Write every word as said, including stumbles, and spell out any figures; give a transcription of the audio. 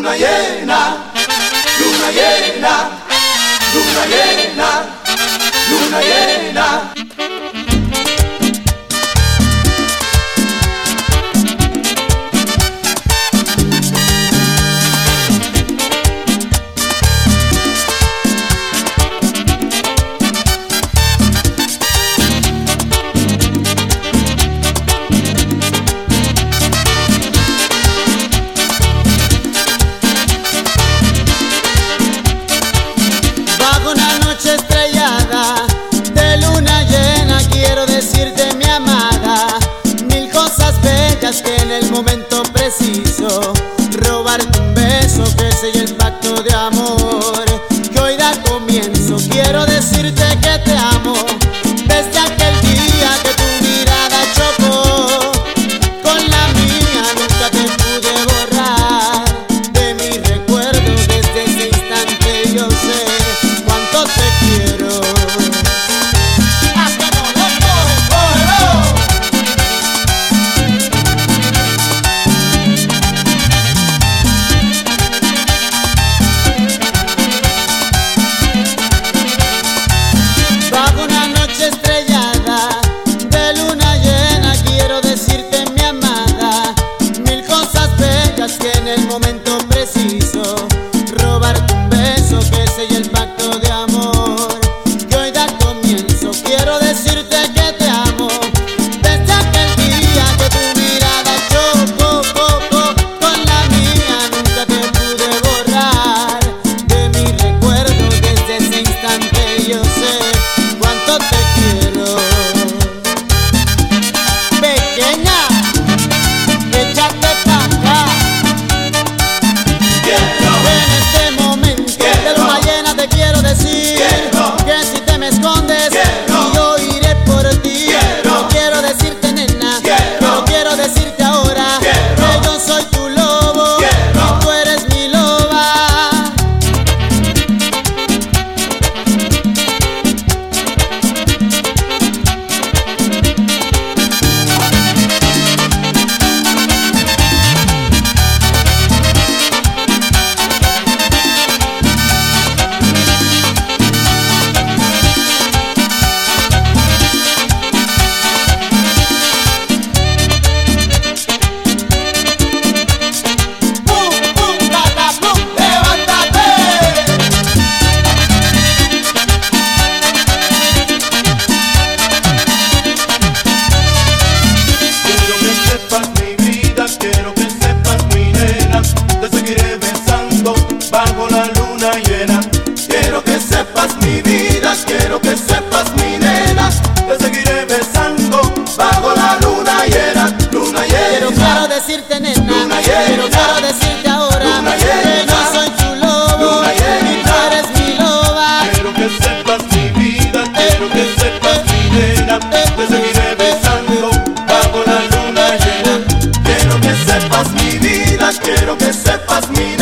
luna llena, luna llena, luna llena, luna llena. Que en el momento preciso robarte un beso que selle el pacto de amor que hoy da comienzo. Quiero decirte que te amo desde aquel día que tu mirada chocó con la mía. Nunca te pude borrar de mi recuerdo. Desde ese instante yo sé cuánto te quiero. Que en el momento preciso robarte un beso que selle el pacto de amor que hoy da comienzo. Quiero decirte que te amo desde aquel día que tu mirada chocó con la mía. Nunca te pude borrar de mi recuerdo. Desde ese instante yo sé cuánto te quiero. Pequeña, échate pa' acá. Que si te me escondes, quiero, yo iré por ti. Quiero, no quiero decirte nena, quiero, pero quiero decirte ahora quiero, que yo soy tu lobo quiero, y tú eres mi loba. Bajo la luna llena, quiero que sepas mi vida, quiero que sepas mi nena, te seguiré besando bajo la luna llena, luna llena. Quiero claro decirte nena, luna llena, quiero claro decirte ahora luna llena, que yo soy tu lobo y tú eres mi loba. Quiero que sepas mi vida, quiero que sepas mi nena, te seguiré besando bajo la luna llena. Quiero que sepas mi vida, quiero que sepas mi